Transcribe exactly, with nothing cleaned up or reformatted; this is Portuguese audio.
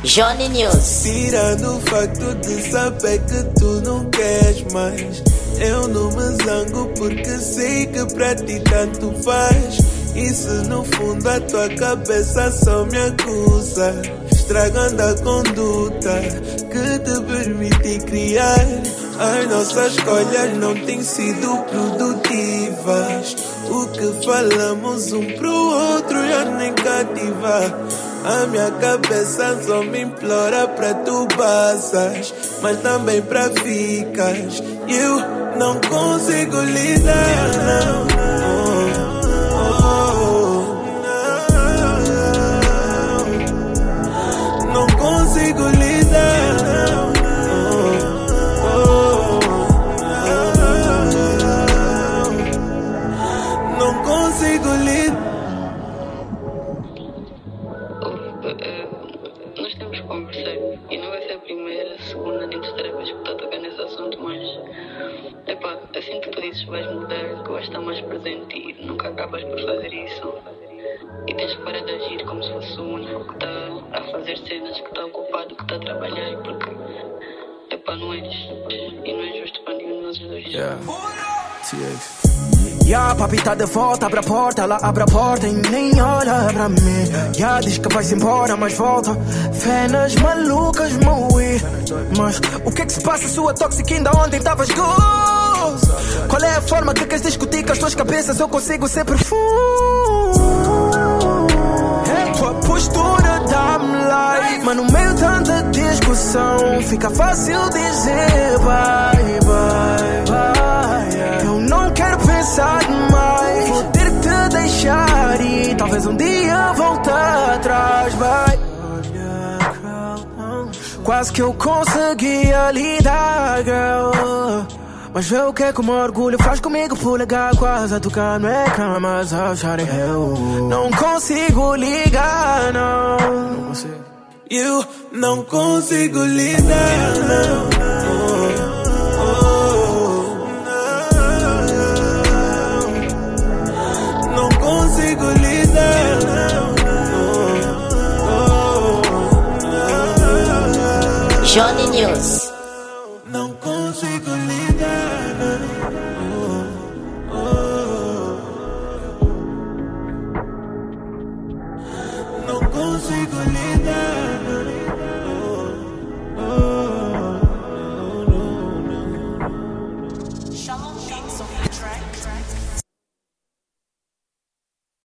Johnny News. Tirando o facto de saber que tu não queres mais, eu não me zango porque sei que pra ti tanto faz. E se no fundo a tua cabeça só me acusa, estragando a conduta que te permite criar. As nossas escolhas não têm sido produtivas. O que falamos um pro outro já nem cativa. A minha cabeça só me implora pra tu passas, mas também pra ficas. E eu não consigo lidar, não. Não consigo lidar, não. Não consigo lidar. Nós temos que conversar e não vai ser a primeira, a segunda, nem a terceira vez que estou a tocar nesse assunto, mas epá, assim que tu dizes vais mudar, que vais estar mais presente e nunca acabas por fazer isso. E tens que parar de agir como se fosse o único que está a fazer cenas, que está ocupado, que está a trabalhar, porque epá, não és. E não é justo para nenhum de nós dois. Yeah. T X. Yeah, papi tá de volta, abre a porta, ela abre a porta e nem olha pra mim. Yeah, diz que vai-se embora, mas volta. Fenas malucas, moe. Mas o que é que se passa, sua tóxica? Ainda ontem tavas gostoso. Qual é a forma que queres discutir com as tuas cabeças? Eu consigo ser profundo. Tua postura dá-me like, mas no meio de tanta discussão fica fácil dizer bye, bye, bye. Eu não quero pensar demais, vou ter que te deixar e talvez um dia volte atrás, vai. Quase que eu conseguia lidar, girl, mas vê o que é que o meu orgulho faz comigo, polegar quase a tocar na cama, mas eu chorei. Eu não consigo ligar, não. Não consigo. Eu não consigo lidar, não. Não consigo lidar, não. Johnny News. Não consigo lidar, não consigo lidar.